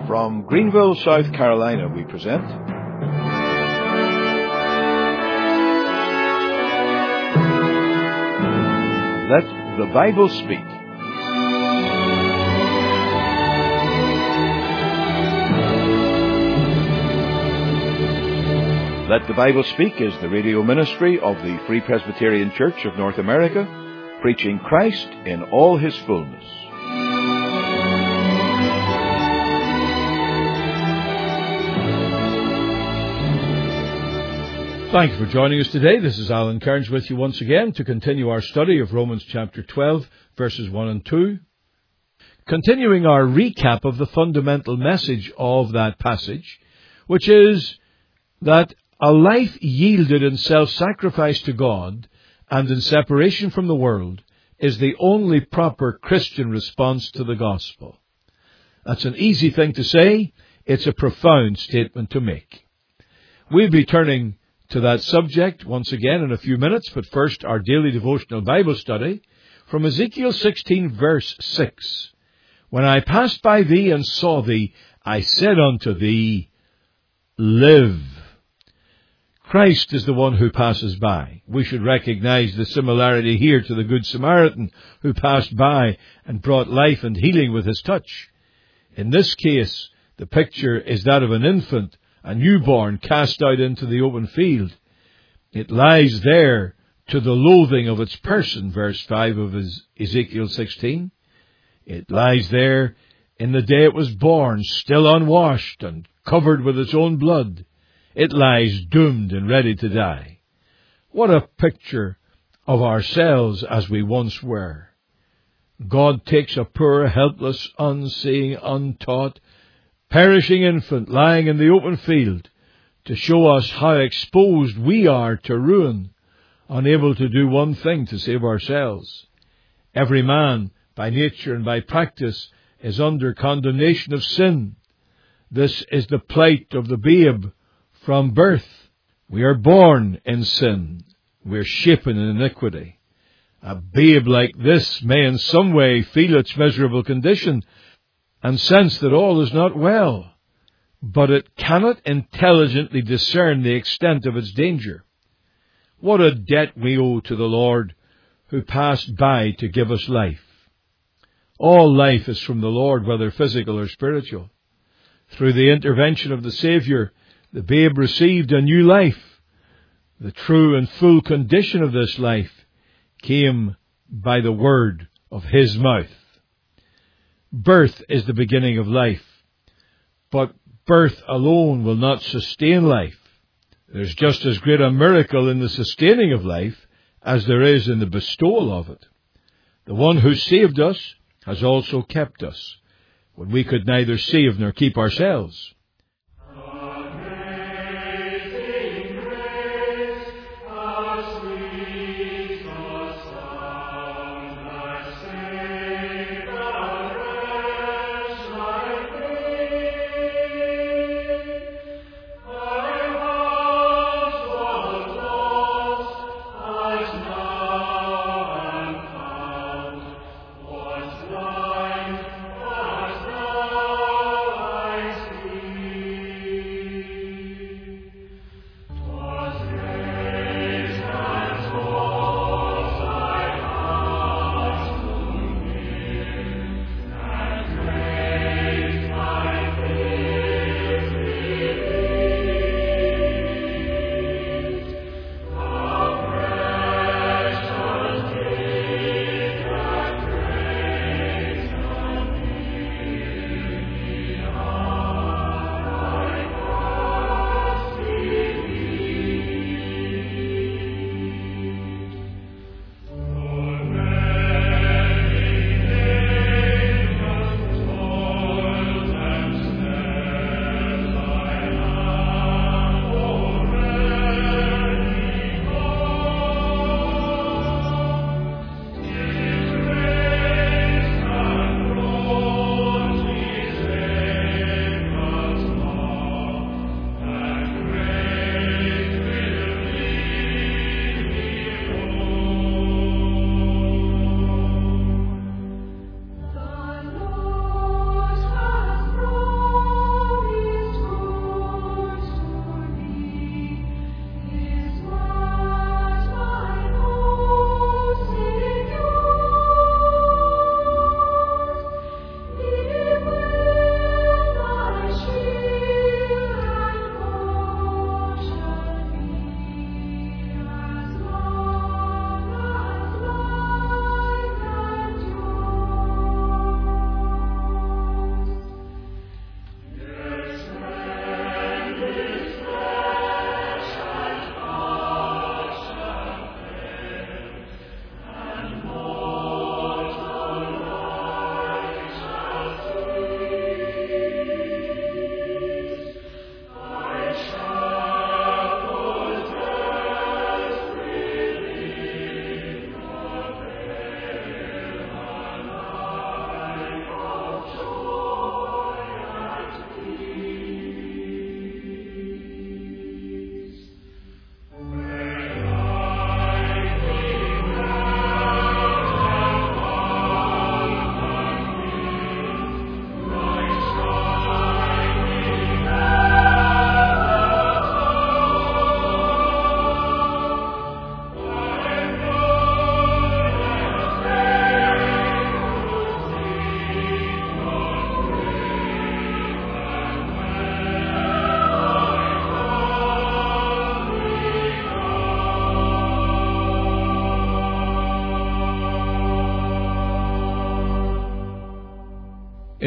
From Greenville, South Carolina, we present Let the Bible Speak. Let the Bible Speak is the radio ministry of the Free Presbyterian Church of North America, preaching Christ in all His fullness. Thank you for joining us today. This is Alan Kearns with you once again to continue our study of Romans chapter 12, verses 1 and 2. Continuing our recap of the fundamental message of that passage, which is that a life yielded in self-sacrifice to God and in separation from the world is the only proper Christian response to the gospel. That's an easy thing to say. It's a profound statement to make. We'll be turning to that subject once again in a few minutes, but first our daily devotional Bible study from Ezekiel 16 verse 6. When I passed by thee and saw thee, I said unto thee, live. Christ is the one who passes by. We should recognize the similarity here to the Good Samaritan who passed by and brought life and healing with his touch. In this case, the picture is that of an infant, a newborn cast out into the open field. It lies there to the loathing of its person, verse 5 of Ezekiel 16. It lies there in the day it was born, still unwashed and covered with its own blood. It lies doomed and ready to die. What a picture of ourselves as we once were. God takes a poor, helpless, unseeing, untaught, perishing infant lying in the open field to show us how exposed we are to ruin, unable to do one thing to save ourselves. Every man, by nature and by practice, is under condemnation of sin. This is the plight of the babe from birth. We are born in sin. We are shapen in iniquity. A babe like this may in some way feel its miserable condition and sense that all is not well, but it cannot intelligently discern the extent of its danger. What a debt we owe to the Lord who passed by to give us life. All life is from the Lord, whether physical or spiritual. Through the intervention of the Savior, the babe received a new life. The true and full condition of this life came by the word of His mouth. Birth is the beginning of life, but birth alone will not sustain life. There's just as great a miracle in the sustaining of life as there is in the bestowal of it. The one who saved us has also kept us, when we could neither save nor keep ourselves.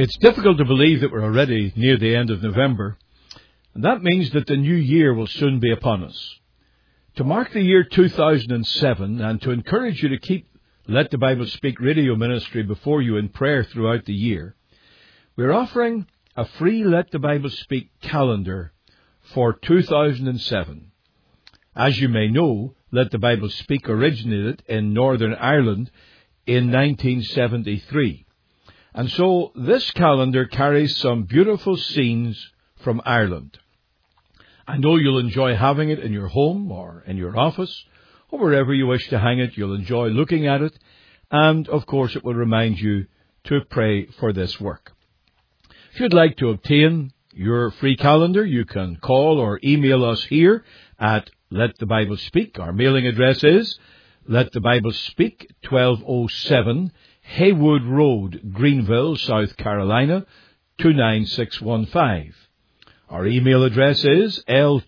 It's difficult to believe that we're already near the end of November, and that means that the new year will soon be upon us. To mark the year 2007 and to encourage you to keep Let the Bible Speak radio ministry before you in prayer throughout the year, we're offering a free Let the Bible Speak calendar for 2007. As you may know, Let the Bible Speak originated in Northern Ireland in 1973. And so this calendar carries some beautiful scenes from Ireland. I know you'll enjoy having it in your home or in your office or wherever you wish to hang it. You'll enjoy looking at it. And, of course, it will remind you to pray for this work. If you'd like to obtain your free calendar, you can call or email us here at Let the Bible Speak. Our mailing address is Let the Bible Speak, 1207 Haywood Road, Greenville, South Carolina, 29615. Our email address is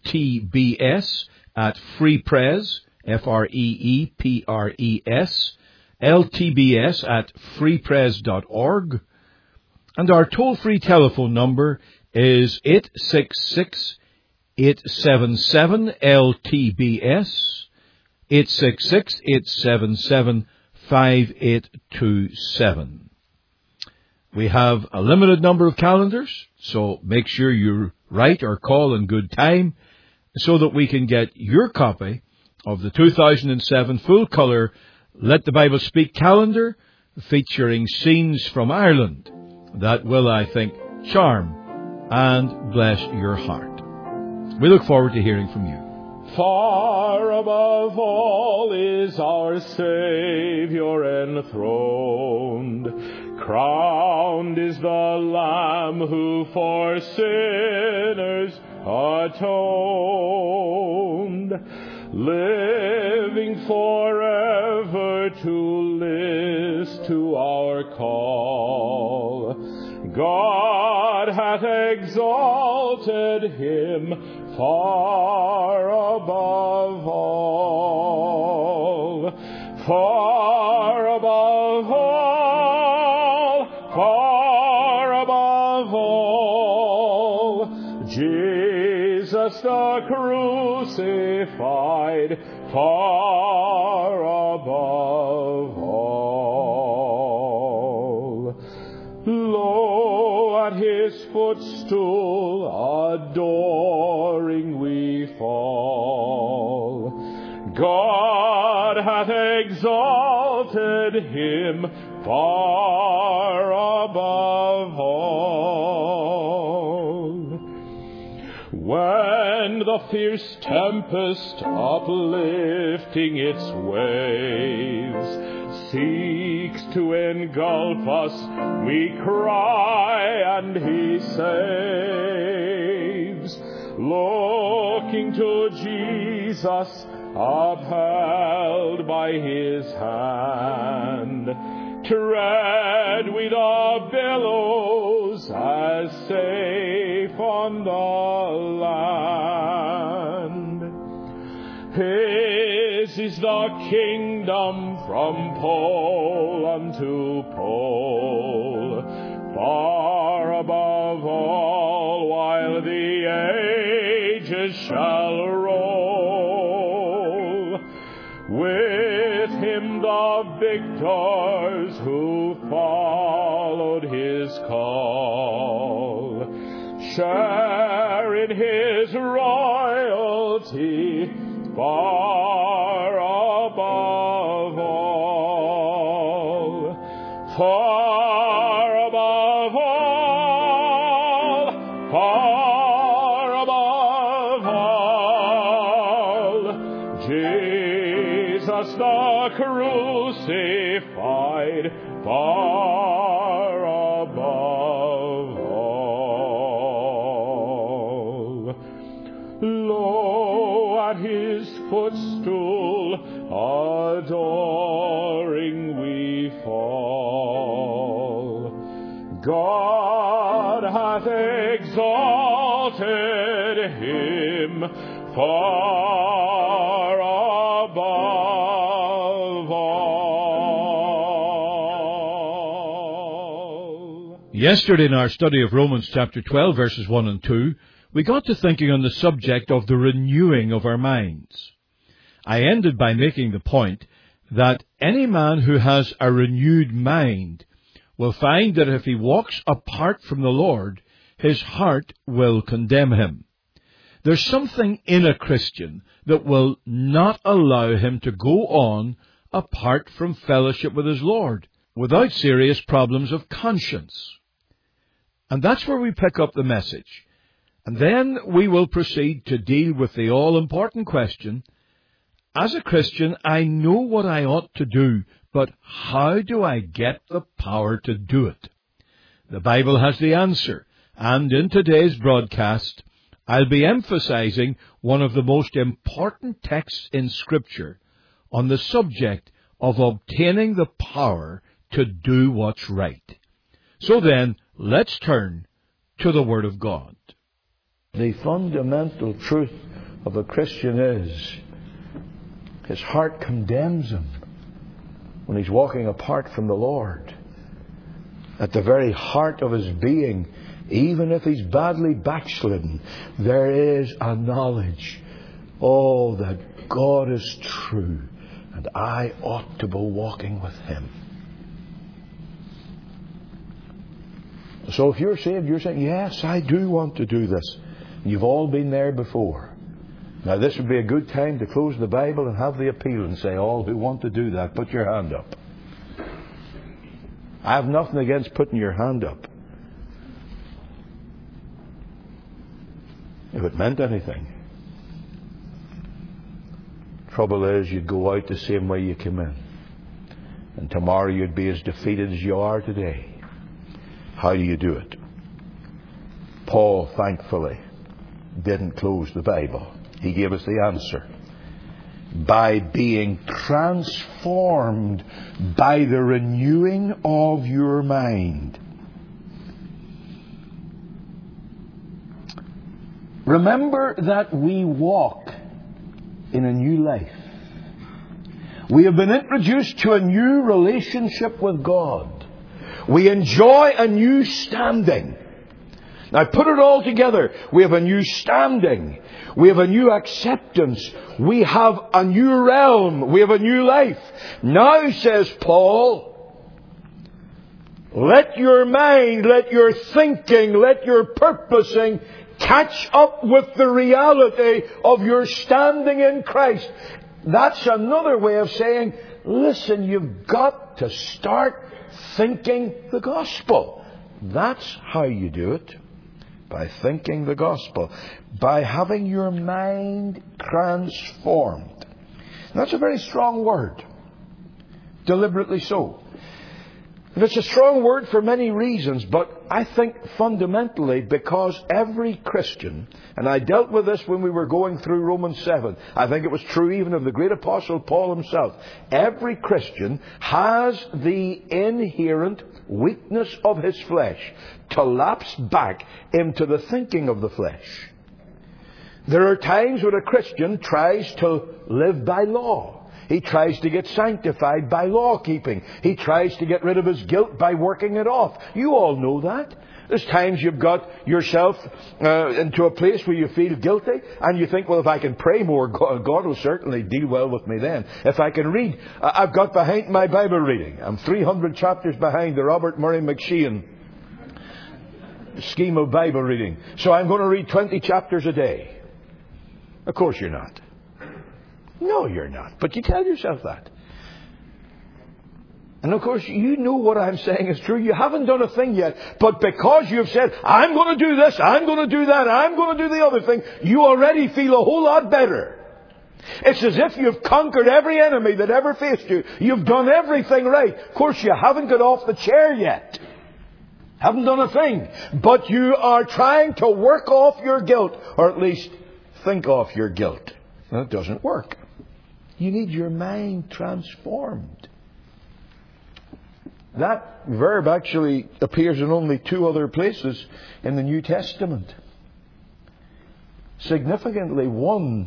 ltbs@freepres, Freepres, ltbs@freepres.org. And our toll-free telephone number is 866-877-LTBS, 866-877-5827. We have a limited number of calendars, so make sure you write or call in good time so that we can get your copy of the 2007 full-color Let the Bible Speak calendar featuring scenes from Ireland that will, I think, charm and bless your heart. We look forward to hearing from you. Far above all is our Savior enthroned. Crowned is the Lamb who for sinners atoned. Living forever to list to our call. God hath exalted him far above all, far above all, far above all. Jesus the crucified, far above all. Lo, at his footstool adoring we fall. God hath exalted him far above all. When the fierce tempest uplifting its waves seeks to engulf us, we cry and he saves. Looking to Jesus, upheld by his hand, tread we the billows as safe on the land. His is the kingdom from pole unto pole, far above all, while the ages shall roll. With him the victors who followed his call share in his royalty far above all, far above all, far above all. Jesus the crucified, far above all. Lo, at his footstool adoring we fall. God hath exalted him far above all. Yesterday in our study of Romans chapter 12 verses 1 and 2, we got to thinking on the subject of the renewing of our minds. I ended by making the point that any man who has a renewed mind will find that if he walks apart from the Lord, his heart will condemn him. There's something in a Christian that will not allow him to go on apart from fellowship with his Lord without serious problems of conscience. And that's where we pick up the message. And then we will proceed to deal with the all-important question, as a Christian, I know what I ought to do, but how do I get the power to do it? The Bible has the answer, and in today's broadcast, I'll be emphasizing one of the most important texts in Scripture on the subject of obtaining the power to do what's right. So then, let's turn to the Word of God. The fundamental truth of a Christian is his heart condemns him when he's walking apart from the Lord. At the very heart of his being, even if he's badly backslidden, there is a knowledge, that God is true and I ought to be walking with Him. So if you're saved, you're saying, yes, I do want to do this. You've all been there before. Now this would be a good time to close the Bible and have the appeal and say, all who want to do that, put your hand up. I have nothing against putting your hand up, if it meant anything. Trouble is, you'd go out the same way you came in. And tomorrow you'd be as defeated as you are today. How do you do it? Paul, thankfully, didn't close the Bible. He gave us the answer. By being transformed by the renewing of your mind. Remember that we walk in a new life. We have been introduced to a new relationship with God. We enjoy a new standing. Now put it all together. We have a new standing. We have a new acceptance. We have a new realm. We have a new life. Now, says Paul, let your mind, let your thinking, let your purposing catch up with the reality of your standing in Christ. That's another way of saying, listen, you've got to start thinking the gospel. That's how you do it. By thinking the gospel. By having your mind transformed. That's a very strong word. Deliberately so. And it's a strong word for many reasons, but I think fundamentally because every Christian, and I dealt with this when we were going through Romans 7, I think it was true even of the great apostle Paul himself, every Christian has the inherent weakness of his flesh to lapse back into the thinking of the flesh. There are times when a Christian tries to live by law. He tries to get sanctified by law keeping. He tries to get rid of his guilt by working it off. You all know that. There's times you've got yourself into a place where you feel guilty and you think, well, if I can pray more, God will certainly deal well with me then. If I can read, I've got behind my Bible reading. I'm 300 chapters behind the Robert Murray McShane scheme of Bible reading. So I'm going to read 20 chapters a day. Of course you're not. No, you're not. But you tell yourself that. And of course, you know what I'm saying is true. You haven't done a thing yet. But because you've said, I'm going to do this, I'm going to do that, I'm going to do the other thing, you already feel a whole lot better. It's as if you've conquered every enemy that ever faced you. You've done everything right. Of course, you haven't got off the chair yet. Haven't done a thing. But you are trying to work off your guilt, or at least think off your guilt. That doesn't work. You need your mind transformed. That verb actually appears in only 2 other places in the New Testament. Significantly, one,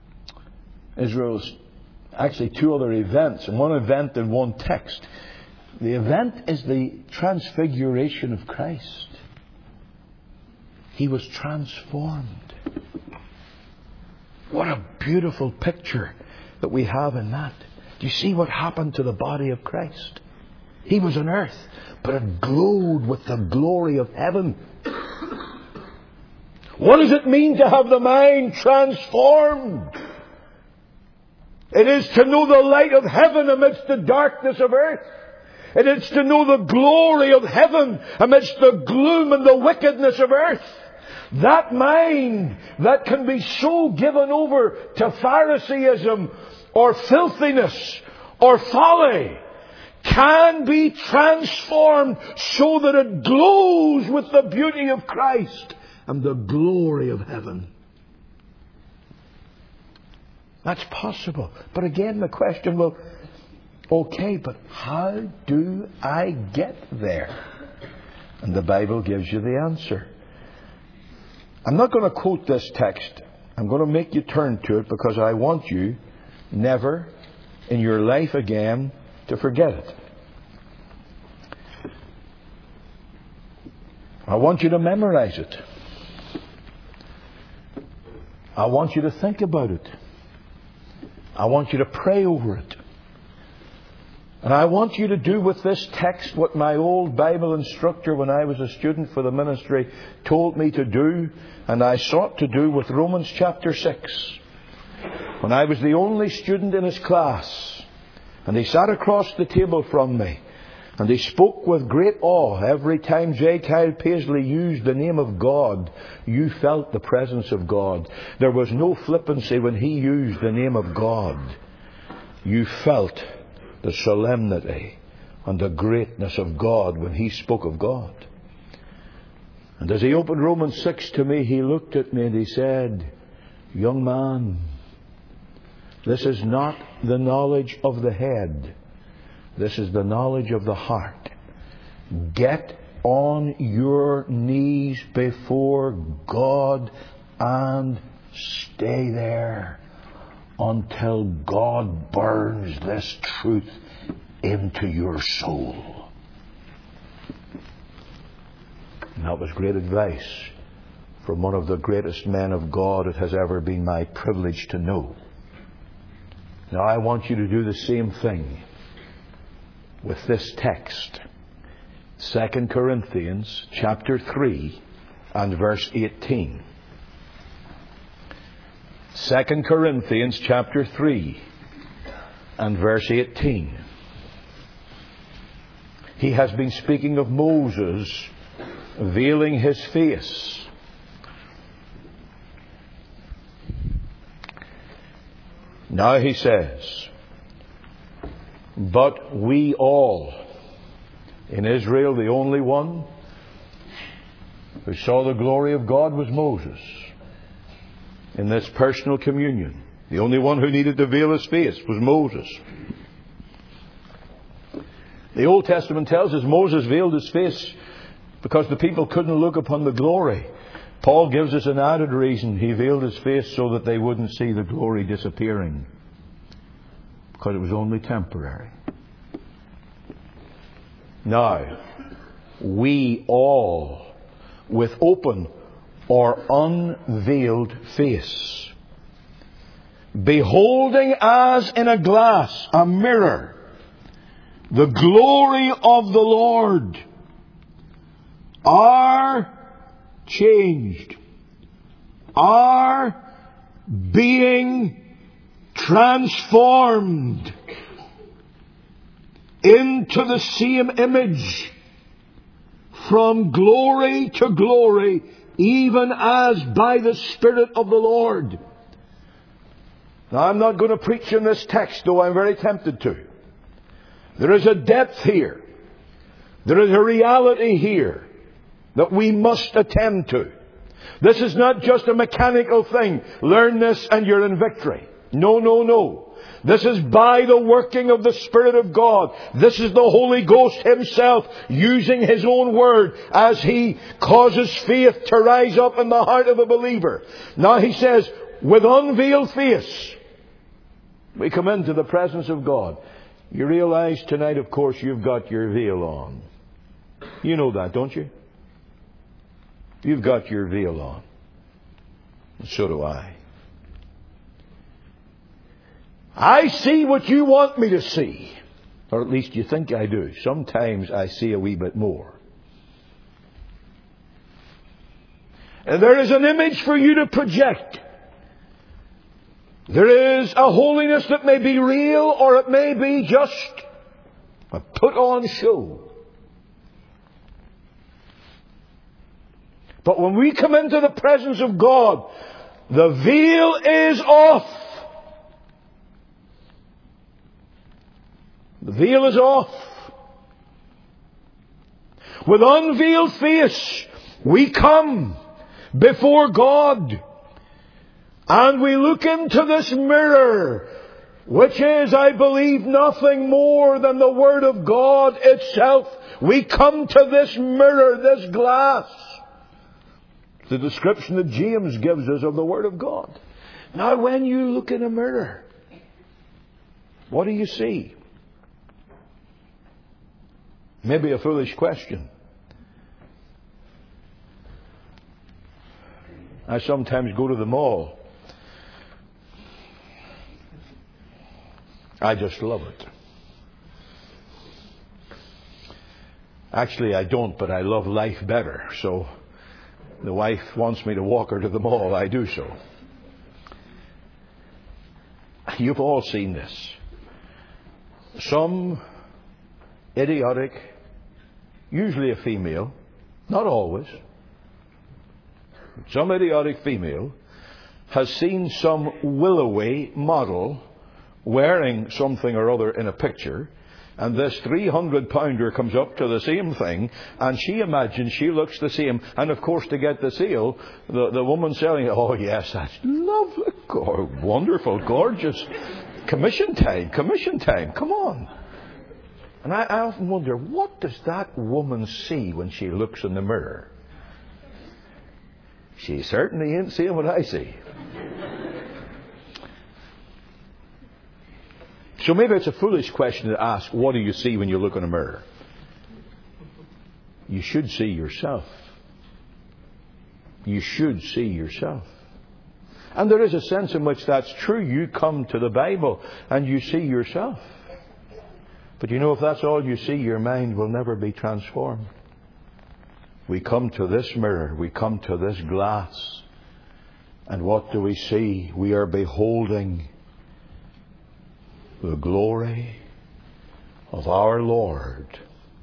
Israel's actually 2 other events, and one event in one text. The event is the transfiguration of Christ. He was transformed. What a beautiful picture that we have in that. Do you see what happened to the body of Christ? He was on earth, but it glowed with the glory of heaven. What does it mean to have the mind transformed? It is to know the light of heaven amidst the darkness of earth. It is to know the glory of heaven amidst the gloom and the wickedness of earth. That mind that can be so given over to Phariseeism or filthiness or folly can be transformed so that it glows with the beauty of Christ and the glory of heaven. That's possible. But again, the question, well, okay, but how do I get there? And the Bible gives you the answer. I'm not going to quote this text. I'm going to make you turn to it because I want you never in your life again to forget it. I want you to memorize it. I want you to think about it. I want you to pray over it. And I want you to do with this text what my old Bible instructor when I was a student for the ministry told me to do, and I sought to do with Romans chapter 6. When I was the only student in his class, and he sat across the table from me, and he spoke with great awe. Every time J. Kyle Paisley used the name of God, you felt the presence of God. There was no flippancy when he used the name of God. You felt the solemnity and the greatness of God when he spoke of God. And as he opened Romans 6 to me, he looked at me and he said, "Young man, this is not the knowledge of the head. This is the knowledge of the heart. Get on your knees before God and stay there until God burns this truth into your soul." And that was great advice from one of the greatest men of God it has ever been my privilege to know. Now I want you to do the same thing with this text. 2 Corinthians chapter 3 and verse 18. 2 Corinthians chapter 3 and verse 18. He has been speaking of Moses veiling his face. Now he says, "But we all," in Israel, the only one who saw the glory of God was Moses. In this personal communion, the only one who needed to veil his face was Moses. The Old Testament tells us Moses veiled his face because the people couldn't look upon the glory. Paul gives us an added reason. He veiled his face so that they wouldn't see the glory disappearing, because it was only temporary. Now, we all, with open or unveiled face, beholding as in a glass, a mirror, the glory of the Lord, are changed, are being transformed into the same image from glory to glory, even as by the Spirit of the Lord. Now, I'm not going to preach in this text, though I'm very tempted to. There is a depth here. There is a reality here that we must attend to. This is not just a mechanical thing. Learn this and you're in victory. No, no, no. This is by the working of the Spirit of God. This is the Holy Ghost Himself using His own Word as He causes faith to rise up in the heart of a believer. Now He says, with unveiled face, we come into the presence of God. You realize tonight, of course, you've got your veil on. You know that, don't you? You've got your veil on. And so do I. I see what you want me to see. Or at least you think I do. Sometimes I see a wee bit more. And there is an image for you to project. There is a holiness that may be real, or it may be just a put-on show. But when we come into the presence of God, the veil is off. The veil is off. With unveiled face, we come before God. And we look into this mirror, which is, I believe, nothing more than the Word of God itself. We come to this mirror, this glass. The description that James gives us of the Word of God. Now, when you look in a mirror, what do you see? Maybe a foolish question. I sometimes go to the mall. I just love it. Actually, I don't, but I love life better. So, the wife wants me to walk her to the mall. I do so. You've all seen this. Some idiotic, usually a female, not always, some idiotic female has seen some Willoway model wearing something or other in a picture, and this 300-pounder comes up to the same thing, and she imagines she looks the same. And of course, to get the sale, the woman selling it, oh yes, that's lovely, wonderful, gorgeous, commission time, come on. And I often wonder, what does that woman see when she looks in the mirror? She certainly ain't seeing what I see. So maybe it's a foolish question to ask, what do you see when you look in a mirror? You should see yourself. You should see yourself. And there is a sense in which that's true. You come to the Bible and you see yourself. But you know, if that's all you see, your mind will never be transformed. We come to this mirror, we come to this glass, and what do we see? We are beholding the glory of our Lord.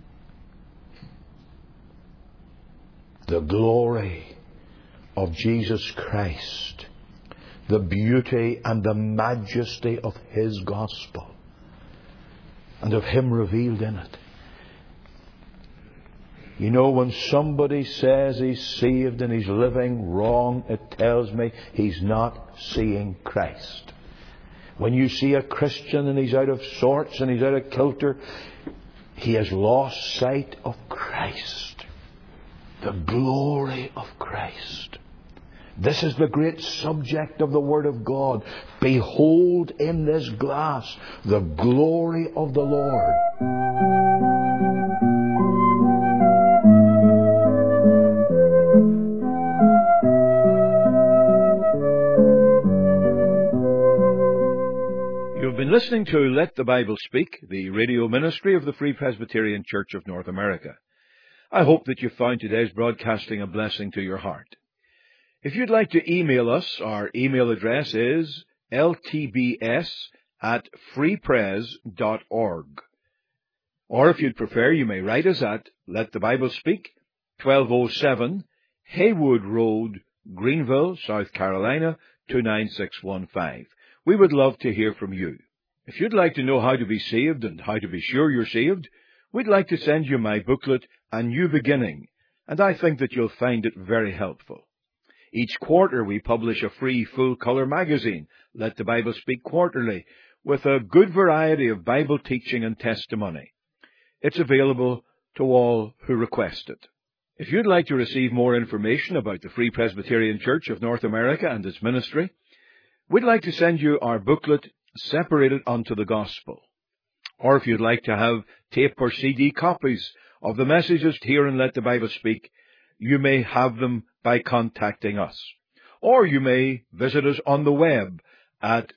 The glory of Jesus Christ. The beauty and the majesty of His gospel. And of Him revealed in it. You know, when somebody says he's saved and he's living wrong, it tells me he's not seeing Christ. When you see a Christian and he's out of sorts and he's out of kilter, he has lost sight of Christ. The glory of Christ. This is the great subject of the Word of God. Behold in this glass the glory of the Lord. You've been listening to Let the Bible Speak, the radio ministry of the Free Presbyterian Church of North America. I hope that you found today's broadcasting a blessing to your heart. If you'd like to email us, our email address is ltbs@freepres.org. Or if you'd prefer, you may write us at Let the Bible Speak, 1207 Haywood Road, Greenville, South Carolina, 29615. We would love to hear from you. If you'd like to know how to be saved and how to be sure you're saved, we'd like to send you my booklet, A New Beginning, and I think that you'll find it very helpful. Each quarter we publish a free full-color magazine, Let the Bible Speak Quarterly, with a good variety of Bible teaching and testimony. It's available to all who request it. If you'd like to receive more information about the Free Presbyterian Church of North America and its ministry, we'd like to send you our booklet, Separated unto the Gospel. Or if you'd like to have tape or CD copies of the messages here in Let the Bible Speak, you may have them by contacting us. Or you may visit us on the web at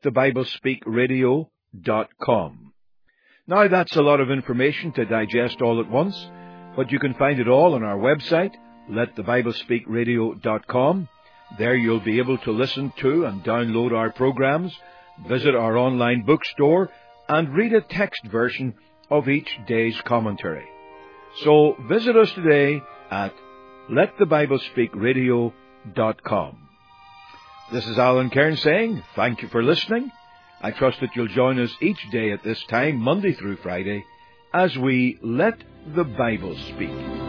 letthebiblespeakradio.com. Now, that's a lot of information to digest all at once, but you can find it all on our website, letthebiblespeakradio.com. There you'll be able to listen to and download our programs, visit our online bookstore, and read a text version of each day's commentary. So visit us today at letthebiblespeakradio.com. This is Alan Cairns saying thank you for listening. I trust that you'll join us each day at this time, Monday through Friday, as we Let the Bible Speak.